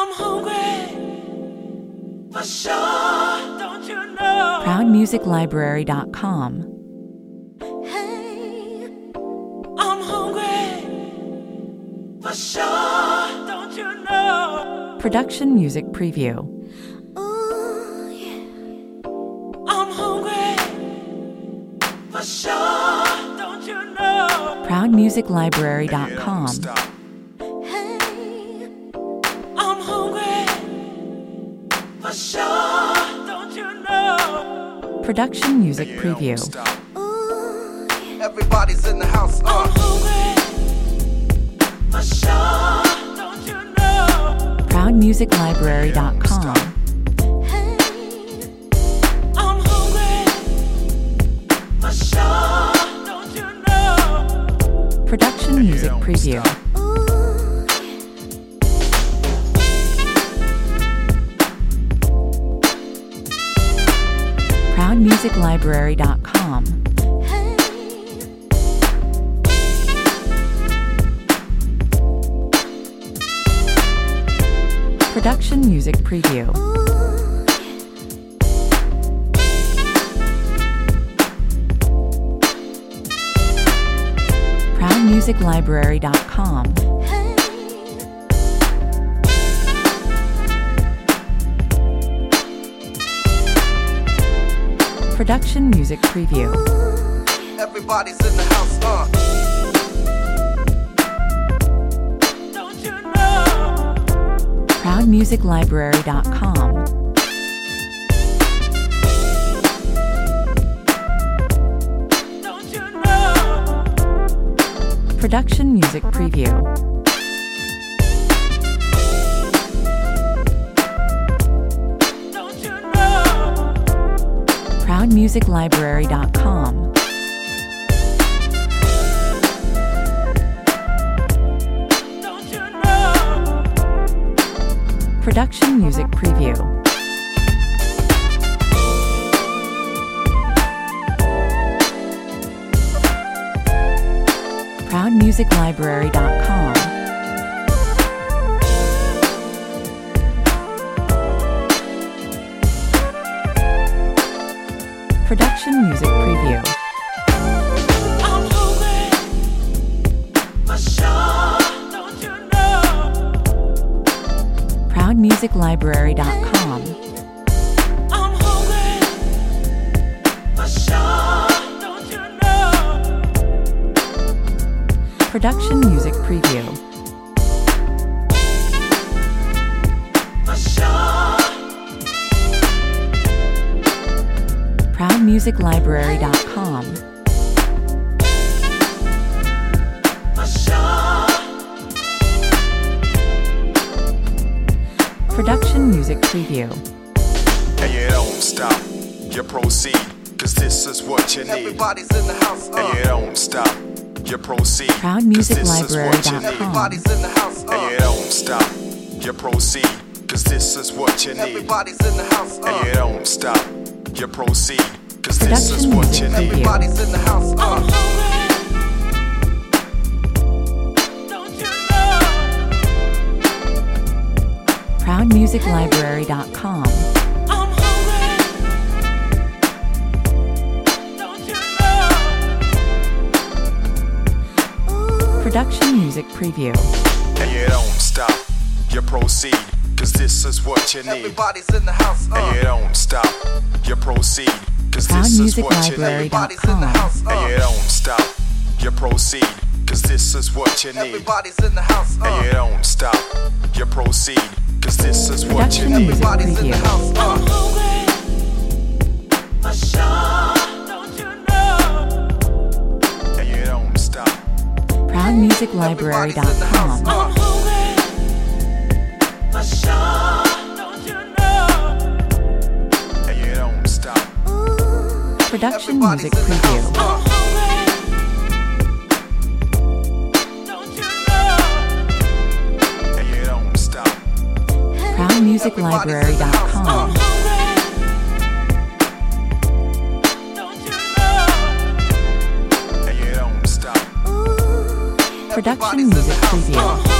I'm hungry, for sure, don't you know? ProudMusicLibrary.com. Hey, I'm hungry, for sure, don't you know? Production Music Preview. Ooh, yeah. I'm hungry, for sure, don't you know? ProudMusicLibrary.com. Hey, I'm hungry, for sure, don't you know? Production Music Preview. Ooh, yeah. Everybody's in the house. I'm hungry, for sure, don't you know? ProudMusicLibrary.com. Hey, I'm hungry, for sure, don't you know? Production Music Preview. Ooh, ProudMusicLibrary.com. hey, Production Music Preview. ooh, ProudMusicLibrary.com. hey, Production Music Preview. Everybody's in the house. don't you know? ProudMusicLibrary.com. Don't you know? Production Music Preview. Don't you know? ProudMusicLibrary.com. Don't you know? Production Music Preview. ProudMusicLibrary.com. Production Music Preview. I'm hungry, for sure, don't you know? ProudMusicLibrary.com. I'm hungry, for sure, don't you know? Production Music Preview. For sure, ProudMusicLibrary.com. for sure, Production Music Preview. And you don't stop, you proceed, cause this is what you need. Everybody's in the house. And you don't stop, you proceed, cause this is what you need. Everybody's in the house. And you don't stop, you proceed, cause this is what you need. Everybody's in the house. And you don't stop, you proceed, cause this is Production what Music you need. Preview. Everybody's in the house. I'm hungry, don't you know? ProudMusicLibrary.com. I'm hungry, don't you know? Production Music Preview. And you don't stop, you proceed, cause this is what you need. Everybody's in the house. And you don't stop, you proceed, cause this is what you need. Everybody's in the house. And you don't stop, you proceed, cause this is what you need. Everybody's in the house. And you don't stop, you proceed, cause this is what you Production need. Music Everybody's in the Preview. house. I'm hungry, for sure, don't you know? And you don't stop. ProudMusicLibrary.com. I'm hungry, for sure, don't you know? And you don't stop. Production Everybody's Music in the Preview. house. I'm hungry, don't you know? And you don't stop. ProudMusicLibrary.com. I'm hungry, don't you know? And you don't stop. Production Music Preview.